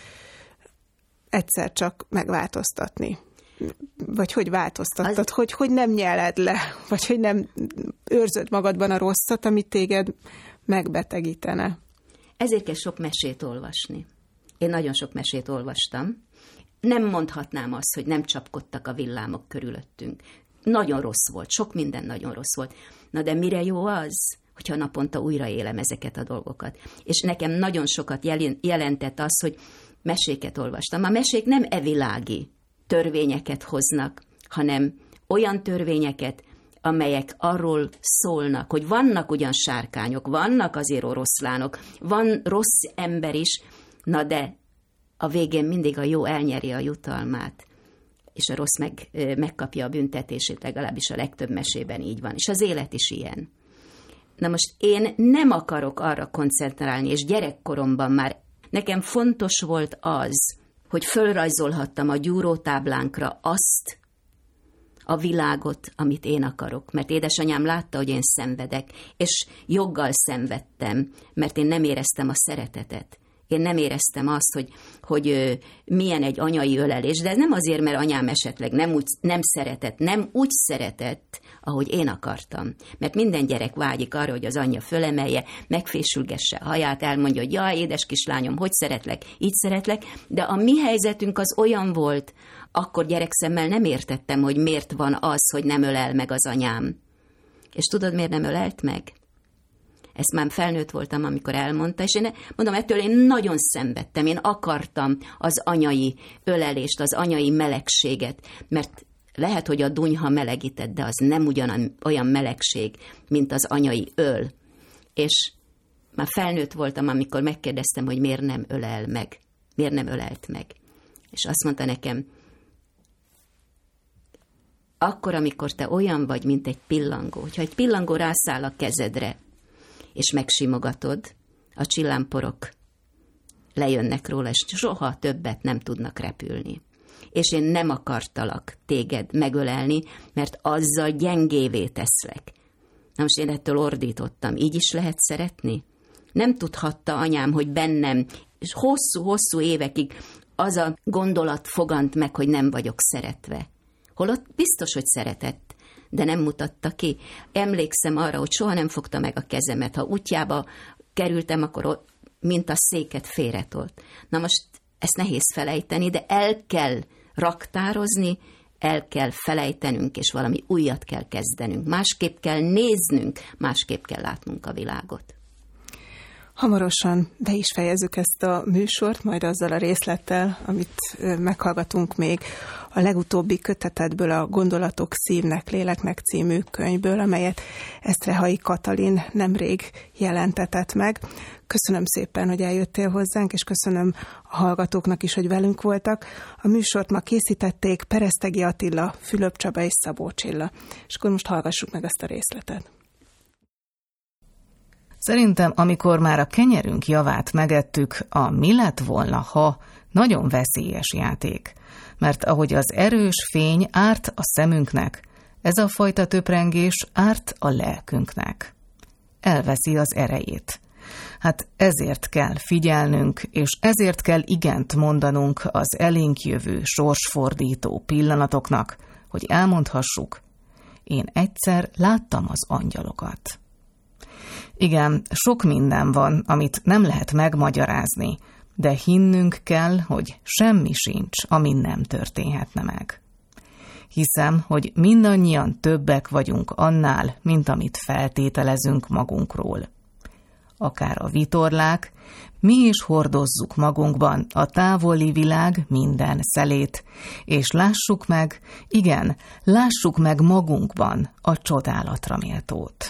egyszer csak megváltoztatni? Vagy hogy változtattad? Az... Hogy, hogy nem nyeled le? Vagy hogy nem őrzöd magadban a rosszat, amit téged megbetegítene? Ezért kell sok mesét olvasni. Én nagyon sok mesét olvastam. Nem mondhatnám azt, hogy nem csapkodtak a villámok körülöttünk. Nagyon rossz volt, sok minden nagyon rossz volt. Na de mire jó az, hogyha naponta újra élem ezeket a dolgokat? És nekem nagyon sokat jelentett az, hogy meséket olvastam. A mesék nem evilági törvényeket hoznak, hanem olyan törvényeket, amelyek arról szólnak, hogy vannak ugyan sárkányok, vannak azért oroszlánok, van rossz ember is, na de a végén mindig a jó elnyeri a jutalmát, és a rossz meg, megkapja a büntetését, legalábbis a legtöbb mesében így van, és az élet is ilyen. Na most én nem akarok arra koncentrálni, és gyerekkoromban már nekem fontos volt az, hogy fölrajzolhattam a gyúrótáblánkra azt a világot, amit én akarok. Mert édesanyám látta, hogy én szenvedek, és joggal szenvedtem, mert én nem éreztem a szeretetet. Én nem éreztem azt, hogy, hogy milyen egy anyai ölelés, de ez nem azért, mert anyám esetleg nem, úgy, nem szeretett, nem úgy szeretett, ahogy én akartam. Mert minden gyerek vágyik arra, hogy az anyja fölemelje, megfésülgesse a haját, elmondja, hogy jaj, édes kislányom, hogy szeretlek, így szeretlek, de a mi helyzetünk az olyan volt, akkor gyerekszemmel nem értettem, hogy miért van az, hogy nem ölel meg az anyám. És tudod, miért nem ölelt meg? Ezt már felnőtt voltam, amikor elmondta, és én mondom, ettől én nagyon szenvedtem, én akartam az anyai ölelést, az anyai melegséget, mert lehet, hogy a dunyha melegített, de az nem ugyan olyan melegség, mint az anyai öl. És már felnőtt voltam, amikor megkérdeztem, hogy miért nem ölel meg, miért nem ölelt meg. És azt mondta nekem, akkor, amikor te olyan vagy, mint egy pillangó, hogyha egy pillangó rászáll a kezedre, és megsimogatod, a csillámporok lejönnek róla, és soha többet nem tudnak repülni. És én nem akartalak téged megölelni, mert azzal gyengévé teszlek. Na most én ettől ordítottam. Így is lehet szeretni? Nem tudhatta anyám, hogy bennem, és hosszú-hosszú évekig az a gondolat fogant meg, hogy nem vagyok szeretve. Holott biztos, hogy szeretett, de nem mutatta ki. Emlékszem arra, hogy soha nem fogta meg a kezemet. Ha útjába kerültem, akkor mint a széket félretolt. Na most ezt nehéz felejteni, de el kell raktározni, el kell felejtenünk, és valami újat kell kezdenünk. Másképp kell néznünk, másképp kell látnunk a világot. Hamarosan be is fejezzük ezt a műsort, majd azzal a részlettel, amit meghallgatunk még a legutóbbi kötetedből, a Gondolatok szívnek, léleknek című könyvből, amelyet Eszterhalyi Katalin nemrég jelentetett meg. Köszönöm szépen, hogy eljöttél hozzánk, és köszönöm a hallgatóknak is, hogy velünk voltak. A műsort ma készítették Peresztegi Attila, Fülöp Csaba és Szabó Csilla. És akkor most hallgassuk meg ezt a részletet. Szerintem, amikor már a kenyerünk javát megettük, a mi lett volna, ha nagyon veszélyes játék. Mert ahogy az erős fény árt a szemünknek, ez a fajta töprengés árt a lelkünknek. Elveszi az erejét. Hát ezért kell figyelnünk, és ezért kell igent mondanunk az elénk jövő sorsfordító pillanatoknak, hogy elmondhassuk, én egyszer láttam az angyalokat. Igen, sok minden van, amit nem lehet megmagyarázni, de hinnünk kell, hogy semmi sincs, ami nem történhetne meg. Hiszem, hogy mindannyian többek vagyunk annál, mint amit feltételezünk magunkról. Akár a vitorlák, mi is hordozzuk magunkban a távoli világ minden szelét, és lássuk meg, igen, lássuk meg magunkban a csodálatra méltót.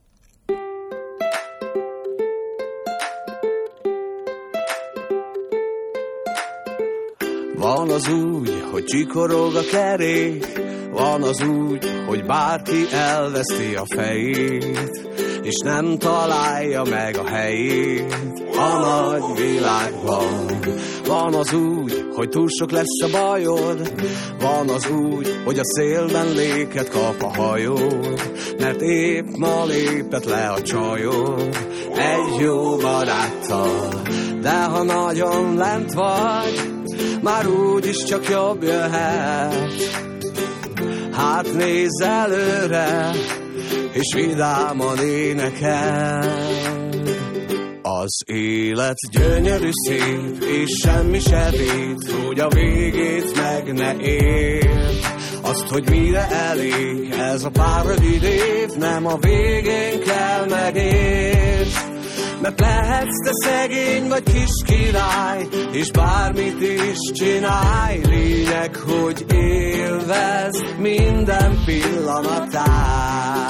Van az úgy, hogy csikorog a kerék, van az úgy, hogy bárki elveszti a fejét, és nem találja meg a helyét a nagy világban. Van az úgy, hogy túl sok lesz a bajod, van az úgy, hogy a szélben léket kap a hajod, mert épp ma lépett le a csajod egy jó baráttal. De ha nagyon lent vagy, már úgyis csak jobb jöhet. Hát nézz előre, és vidáman énekel. Az élet gyönyörű szép, és semmi se véd, hogy a végét meg ne érd. Azt, hogy mire elég ez a pár rövid év, nem a végén kell megértsd. Mert lehetsz te szegény vagy kis király, és bármit is csinálj, lényeg, hogy élvezd minden pillanatát.